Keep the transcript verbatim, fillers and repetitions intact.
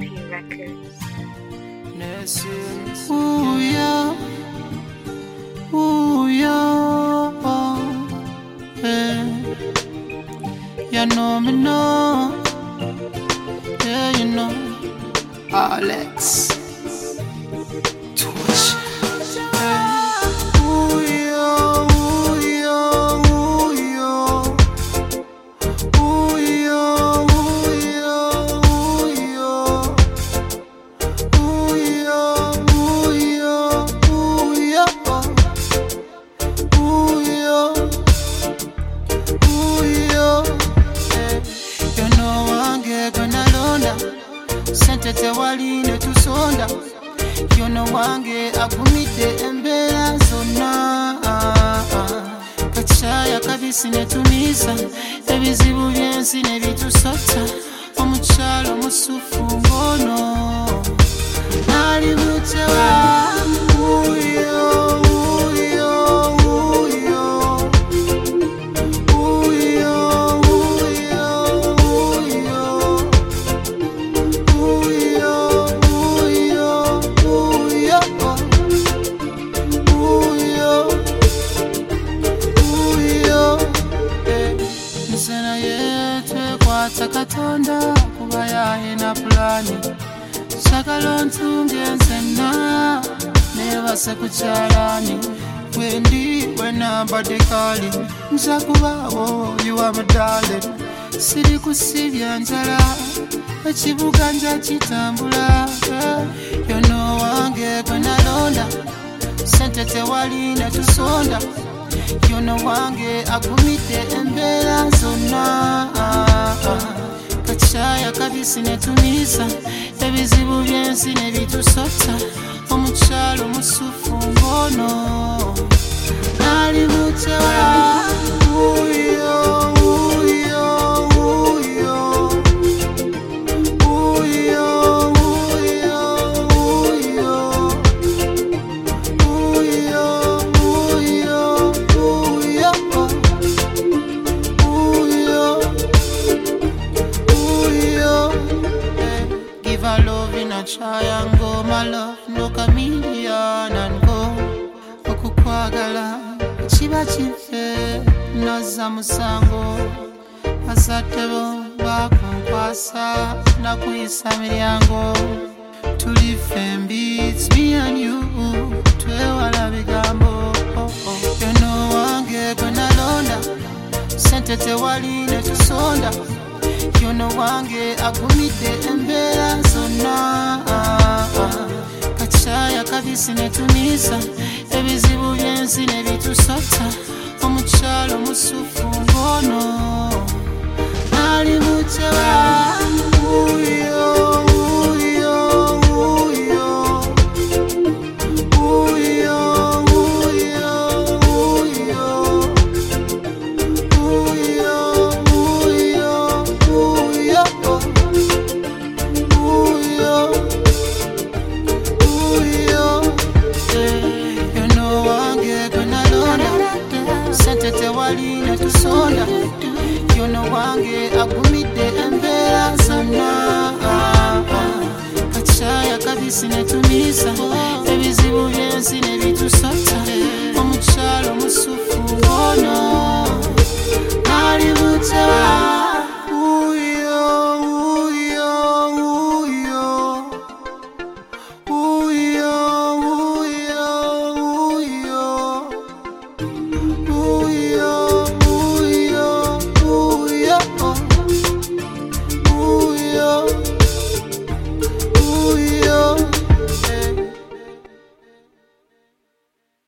P Records. Ooh yeah, ooh yeah, yeah. You know me know, yeah you know. Alex, Twitch. Yeah. Ooh yeah, ooh yeah, ooh yeah, ooh yeah, ooh yeah, ooh yeah. Ooh yeah, ooh yeah, ooh yeah, ooh yeah, ooh yeah. You know wange gonna londa, sente tewali ne tusonda. You know wange agumide embera zonna. Kachaya kabisi ne tumisa, ebizibu byensi ne bitusota. Omukyalo musufu ngono. Nali mutewa, ooh yeah, ooh yeah, ooh yeah, ooh yeah, ooh yeah, ooh yeah, ooh yeah, ooh yeah, ooh yeah, ooh yeah, eh. Nsena yetwe kwata Katonda kuba yahina plani. Sakalo ntunge nsena nebase kuchalani. Wendi wena mbade kali nzakubawo you are my darling. Siri kusibya njala ekibuga nja kitambula. You know wange kwena londa, sente tewali ne tusonda. You know wange agumide embera zonna. Kachaya kabisi ne tumisa, ebizibu byensi ne bitusota. Omukyalo musufu ngono. Nali mutewa, ooh yeah, ooh yeah, ooh yeah, ooh yeah, ooh yeah, ooh yeah, ooh yeah, ooh yeah, ooh yeah, ooh yeah, ooh yeah. Give her love in a triangle, my love no chameleon and go. Okukwagala chiba chife naza musango. Asatebo bakunkwasa na kuyisa miryango. Tulifembi, it's me and you, twewala bigambo. You know wange kwena londa, sente tewali ne tusonda. You know wange agumide embera zonna. Kachaya kabisi ne tumisa, ebizibu byensi ne bitusota. Omukyalo musufu ngono. Nali mutewa, ooh yeah, ooh yeah, ooh yeah, ooh yeah, ooh yeah, ooh yeah, ooh yeah, ooh yeah, ooh yeah, ooh yeah, ooh yeah. You know wange kwena londa, sente tewali ne tusonda. You know wange agumide embera zonna. Kachaya kabisi ne tumisa, ebizibu byensi ne